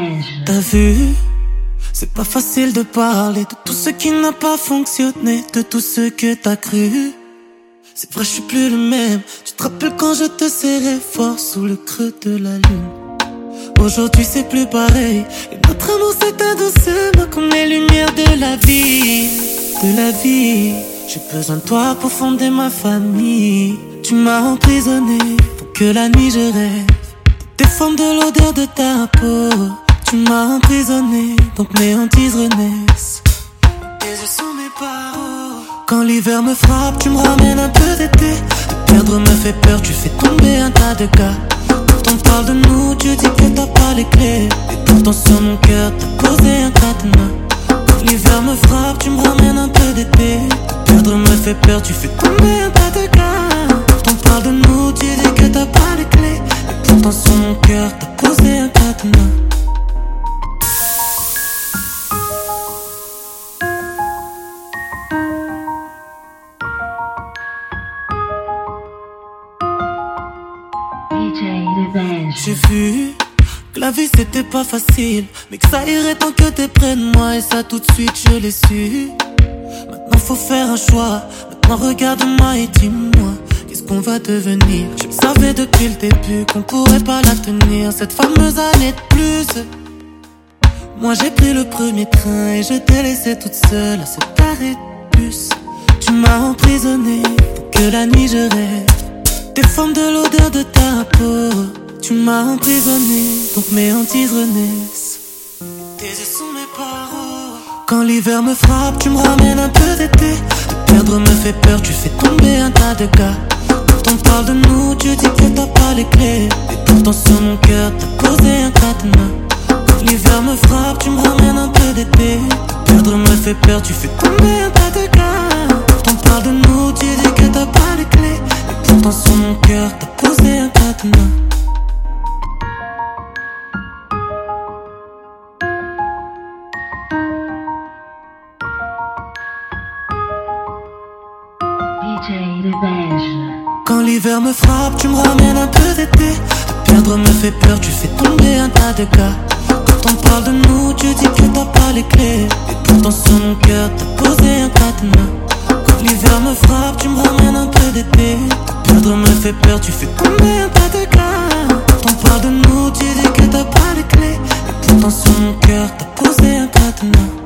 T'as vu, c'est pas facile de parler de tout ce qui n'a pas fonctionné, de tout ce que t'as cru. C'est vrai, je suis plus le même. Tu te rappelles quand je te serrais fort sous le creux de la lune? Aujourd'hui c'est plus pareil. Et notre amour s'éteint doucement comme les lumières de la vie. De la vie. J'ai besoin de toi pour fonder ma famille. Tu m'as emprisonné pour que la nuit je rêve des formes de l'odeur de ta peau. Tu m'as emprisonné, donc mes hantises renaissent. Tes yeux sont mes barreaux. Quand l'hiver me frappe, tu me ramènes un peu d'été. Te perdre me fait peur, tu fais tomber un tas de gars. Quand on parle de nous, tu dis que t'as pas les clés. Et pourtant sur mon cœur, t'as posé un cadenas. Quand l'hiver me frappe, tu me ramènes un peu d'été. Te perdre me fait peur, tu fais tomber un tas de gars. Quand on parle de nous, tu dis que t'as pas les clés. Et pourtant sur mon cœur, t'as posé un cadenas. J'ai vu que la vie c'était pas facile, mais que ça irait tant que t'es près de moi. Et ça tout de suite je l'ai su. Maintenant faut faire un choix. Maintenant regarde-moi et dis-moi, qu'est-ce qu'on va devenir? Je savais depuis le début qu'on pourrait pas la tenir, cette fameuse année de plus. Moi j'ai pris le premier train et je t'ai laissé toute seule à cet arrêt de bus. Tu m'as emprisonné pour que la nuit je rêve des formes de l'odeur de ta peau. Tu m'as emprisonné, donc mes hantises renaissent. Tes yeux sont mes barreaux. Quand l'hiver me frappe, tu me ramènes un peu d'été. Te perdre me fait peur, tu fais tomber un tas de gars. Quand on parle de nous, tu dis que t'as pas les clés. Et pourtant sur mon cœur, t'as posé un cadenas. Quand l'hiver me frappe, tu me ramènes un peu d'été. Te perdre me fait peur, tu fais tomber un tas de gars. Quand on parle de nous, tu dis que t'as pas les clés. Et pourtant sur mon cœur, t'as posé un cadenas. Quand l'hiver me frappe, tu me ramènes un peu d'été. Te perdre me fait peur, tu fais tomber un tas de gars. Quand on parle de nous, tu dis que t'as pas les clés. Et pourtant sur mon cœur, t'as posé un cadenas. Quand l'hiver me frappe, tu me ramènes un peu d'été. Te perdre me fait peur, tu fais tomber un tas de gars. Quand on parle de nous, tu dis que t'as pas les clés. Et pourtant sur mon cœur, t'as posé un cadenas.